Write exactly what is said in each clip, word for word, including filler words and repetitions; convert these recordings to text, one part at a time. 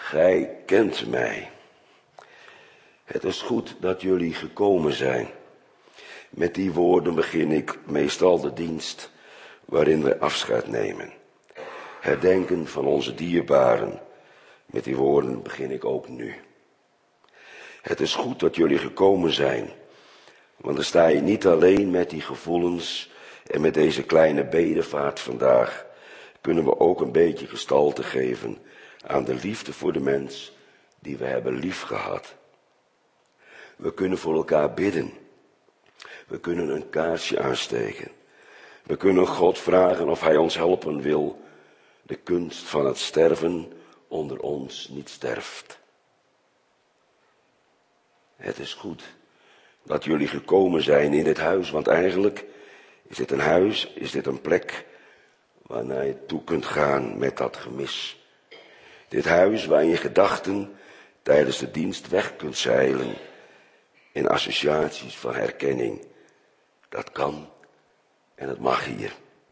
Gij kent mij. Het is goed dat jullie gekomen zijn. Met die woorden begin ik meestal de dienst waarin we afscheid nemen. Herdenken van onze dierbaren. Met die woorden begin ik ook nu. Het is goed dat jullie gekomen zijn. Want dan sta je niet alleen met die gevoelens en met deze kleine bedevaart vandaag. Kunnen we ook een beetje gestalte geven aan de liefde voor de mens die we hebben lief gehad. We kunnen voor elkaar bidden. We kunnen een kaarsje aansteken. We kunnen God vragen of hij ons helpen wil. De kunst van het sterven onder ons niet sterft. Het is goed dat jullie gekomen zijn in dit huis, want eigenlijk is dit een huis, is dit een plek waarnaar je toe kunt gaan met dat gemis. Dit huis waar je gedachten tijdens de dienst weg kunt zeilen in associaties van herkenning. Dat kan en het mag hier.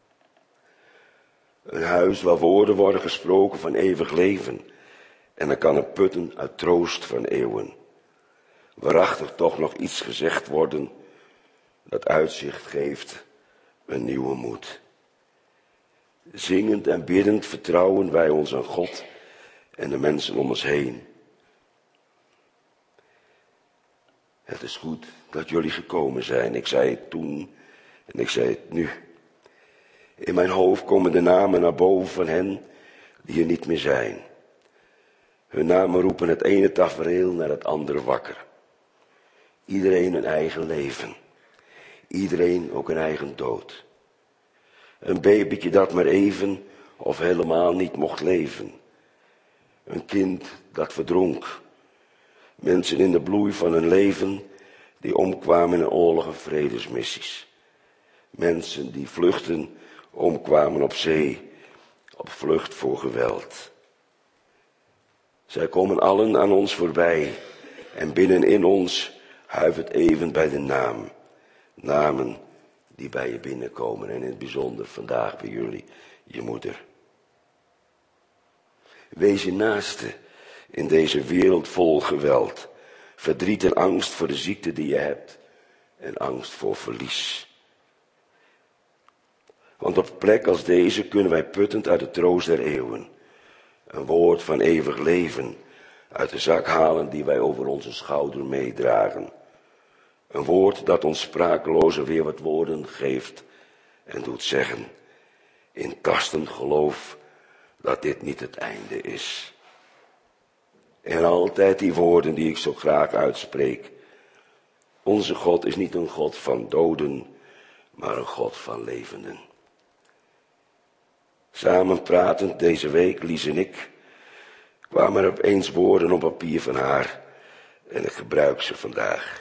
Een huis waar woorden worden gesproken van eeuwig leven en er kan een putten uit troost van eeuwen. Waarachtig toch nog iets gezegd worden dat uitzicht geeft een nieuwe moed. Zingend en biddend vertrouwen wij ons aan God en de mensen om ons heen. Het is goed dat jullie gekomen zijn. Ik zei het toen en ik zei het nu. In mijn hoofd komen de namen naar boven van hen die er niet meer zijn. Hun namen roepen het ene tafereel naar het andere wakker. Iedereen een eigen leven. Iedereen ook een eigen dood. Een babytje dat maar even of helemaal niet mocht leven. Een kind dat verdronk. Mensen in de bloei van hun leven die omkwamen in oorlog en vredesmissies. Mensen die vluchten, omkwamen op zee, op vlucht voor geweld. Zij komen allen aan ons voorbij en binnenin ons huivert even bij de naam. Namen die bij je binnenkomen en in het bijzonder vandaag bij jullie, je moeder. Wees je naaste in deze wereld vol geweld. Verdriet en angst voor de ziekte die je hebt en angst voor verlies. Want op een plek als deze kunnen wij puttend uit de troost der eeuwen een woord van eeuwig leven uit de zak halen die wij over onze schouder meedragen. Een woord dat ons sprakeloze weer wat woorden geeft en doet zeggen, in tastend geloof dat dit niet het einde is. En altijd die woorden die ik zo graag uitspreek. Onze God is niet een God van doden, maar een God van levenden. Samen pratend deze week, Lies en ik, kwamen er opeens woorden op papier van haar en ik gebruik ze vandaag.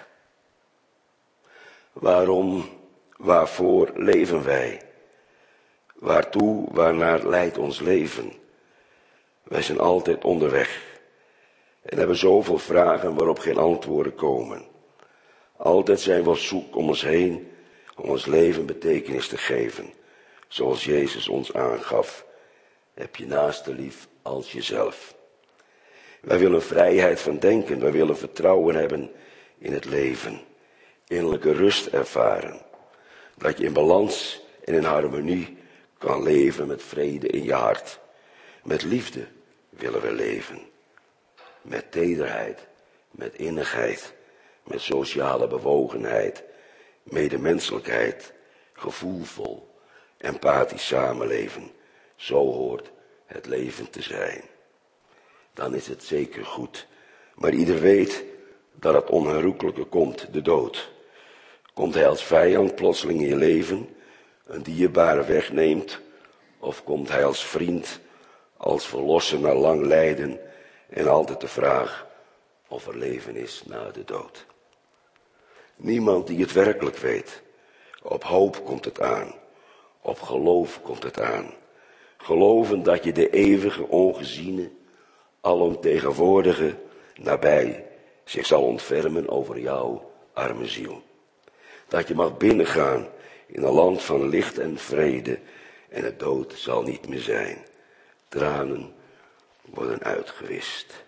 Waarom, waarvoor leven wij? Waartoe, waarnaar leidt ons leven? Wij zijn altijd onderweg en hebben zoveel vragen waarop geen antwoorden komen. Altijd zijn we op zoek om ons heen, om ons leven betekenis te geven. Zoals Jezus ons aangaf, heb je naaste lief als jezelf. Wij willen vrijheid van denken, wij willen vertrouwen hebben in het leven. Innerlijke rust ervaren. Dat je in balans en in harmonie kan leven met vrede in je hart. Met liefde willen we leven. Met tederheid, met innigheid, met sociale bewogenheid, medemenselijkheid, gevoelvol, empathisch samenleven. Zo hoort het leven te zijn. Dan is het zeker goed. Maar ieder weet dat het onherroepelijke komt, de dood. Komt hij als vijand plotseling in je leven, een dierbare wegneemt, of komt hij als vriend, als verlosser na lang lijden en altijd de vraag of er leven is na de dood. Niemand die het werkelijk weet. Op hoop komt het aan, op geloof komt het aan. Geloven dat je de eeuwige, ongeziene, alomtegenwoordige, nabij zich zal ontfermen over jouw arme ziel. Dat je mag binnengaan in een land van licht en vrede en het dood zal niet meer zijn. Tranen worden uitgewist.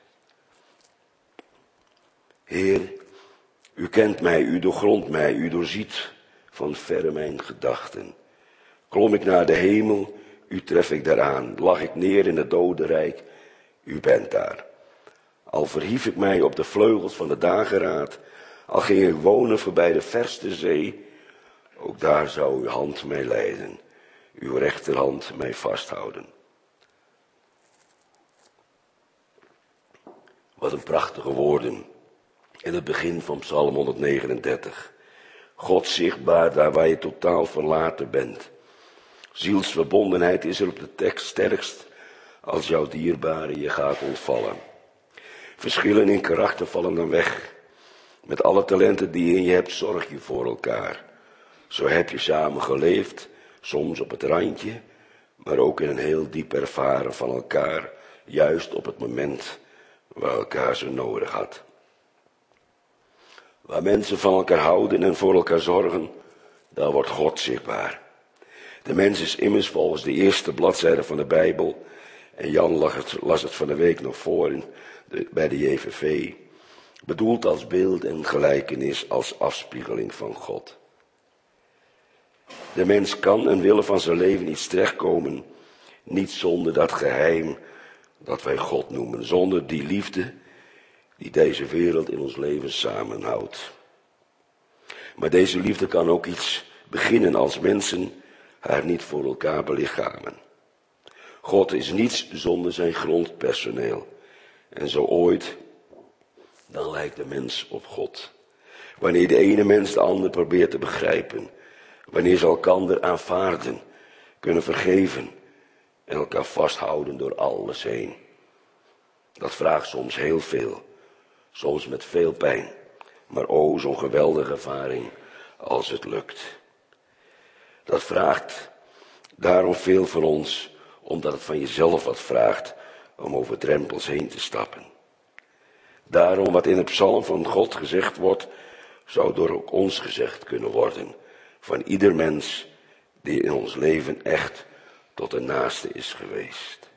Heer, u kent mij, u doorgrondt mij, u doorziet van verre mijn gedachten. Klom ik naar de hemel, u tref ik daaraan. Lag ik neer in het dodenrijk, u bent daar. Al verhief ik mij op de vleugels van de dageraad, al ging ik wonen voorbij de verste zee, ook daar zou uw hand mij leiden, uw rechterhand mij vasthouden. Wat een prachtige woorden in het begin van Psalm honderdnegenendertig. God zichtbaar daar waar je totaal verlaten bent. Zielsverbondenheid is er op de tekst sterkst als jouw dierbare je gaat ontvallen. Verschillen in karakter vallen dan weg. Met alle talenten die je in je hebt zorg je voor elkaar. Zo heb je samen geleefd, soms op het randje, maar ook in een heel diep ervaren van elkaar, juist op het moment waar elkaar zo nodig had. Waar mensen van elkaar houden en voor elkaar zorgen, daar wordt God zichtbaar. De mens is immers volgens de eerste bladzijde van de Bijbel, en Jan las het, las het van de week nog voor in de, bij de J V V, bedoeld als beeld en gelijkenis, als afspiegeling van God. De mens kan en wil van zijn leven iets terechtkomen, niet zonder dat geheim dat wij God noemen, zonder die liefde die deze wereld in ons leven samenhoudt. Maar deze liefde kan ook iets beginnen als mensen haar niet voor elkaar belichamen. God is niets zonder zijn grondpersoneel. En zo ooit, dan lijkt de mens op God. Wanneer de ene mens de ander probeert te begrijpen. Wanneer ze elkander aanvaarden, kunnen vergeven en elkaar vasthouden door alles heen. Dat vraagt soms heel veel, soms met veel pijn. Maar o, zo'n geweldige ervaring als het lukt. Dat vraagt daarom veel van ons, omdat het van jezelf wat vraagt om over drempels heen te stappen. Daarom wat in het psalm van God gezegd wordt, zou door ook ons gezegd kunnen worden. Van ieder mens die in ons leven echt tot de naaste is geweest.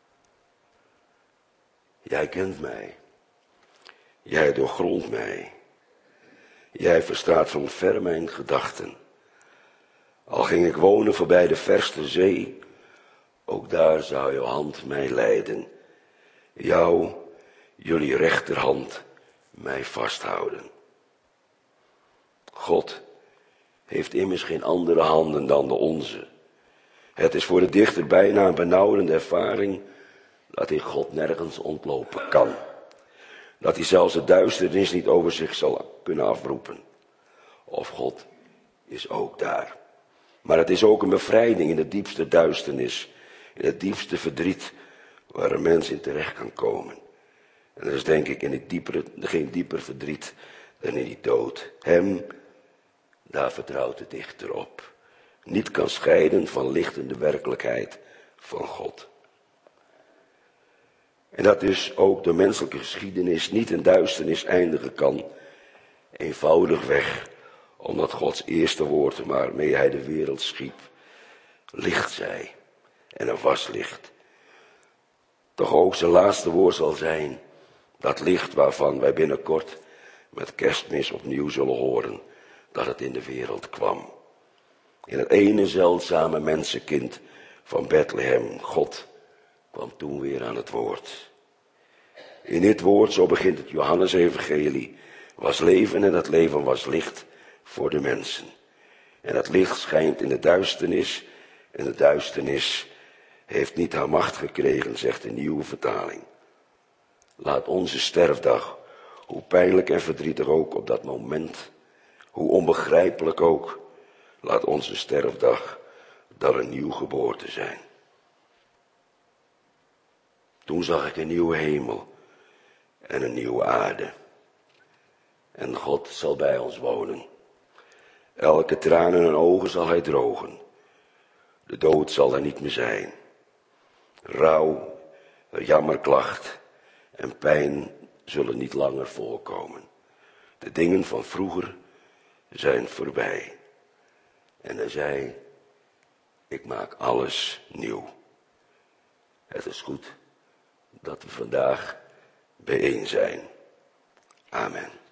Jij kent mij. Jij doorgrondt mij. Jij verstaat van ver mijn gedachten. Al ging ik wonen voorbij de verste zee, ook daar zou jouw hand mij leiden. Jou, jullie rechterhand, mij vasthouden. God heeft immers geen andere handen dan de onze. Het is voor de dichter bijna een benauwende ervaring dat hij God nergens ontlopen kan. Dat hij zelfs de duisternis niet over zich zal kunnen afroepen. Of God is ook daar. Maar het is ook een bevrijding in de diepste duisternis, in het diepste verdriet waar een mens in terecht kan komen. En er is denk ik in het diepere, geen dieper verdriet dan in die dood. Hem, daar vertrouwt de dichter op. Niet kan scheiden van lichtende werkelijkheid van God. En dat dus ook de menselijke geschiedenis niet in duisternis eindigen kan. Eenvoudigweg, omdat Gods eerste woord waarmee hij de wereld schiep, licht zei. En er was licht. Toch ook zijn laatste woord zal zijn, dat licht waarvan wij binnenkort met Kerstmis opnieuw zullen horen, dat het in de wereld kwam. In het ene zeldzame mensenkind van Bethlehem, God, kwam toen weer aan het woord. In dit woord, zo begint het Johannesevangelie, was leven en dat leven was licht voor de mensen. En dat licht schijnt in de duisternis en de duisternis heeft niet haar macht gekregen, zegt de nieuwe vertaling. Laat onze sterfdag, hoe pijnlijk en verdrietig ook op dat moment, hoe onbegrijpelijk ook, laat onze sterfdag dan een nieuw geboorte zijn. Toen zag ik een nieuwe hemel en een nieuwe aarde. En God zal bij ons wonen. Elke traan in hun ogen zal hij drogen. De dood zal er niet meer zijn. Rouw, jammerklacht en pijn zullen niet langer voorkomen. De dingen van vroeger zijn voorbij. En hij zei, ik maak alles nieuw. Het is goed dat we vandaag bijeen zijn. Amen.